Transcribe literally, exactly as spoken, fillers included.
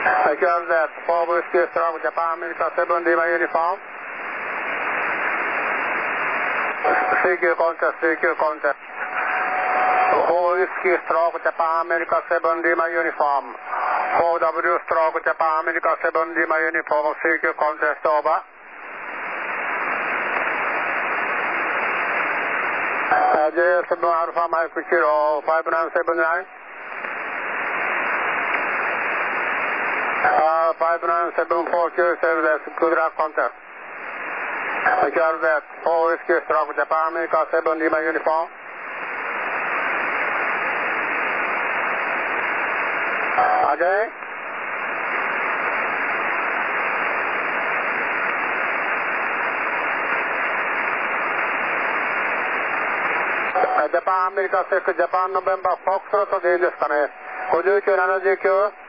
Because that four whiskey strong Japan America seven Lima uniform. C Q contest, C Q contest. four whiskey strong Japan America seven Lima uniform. four W strong Japan America seven Lima uniform. C Q contest over. Uh, J seven Alpha Mike Kilo five nine seven nine. Uh, five nine seven four Q seven, that's good luck contact. Because that four whiskey strong Japan America seven Lima uniform. Ajay. Japan America six Japan November Fox でいいですかね。ごじゅうきゅうななじゅうきゅう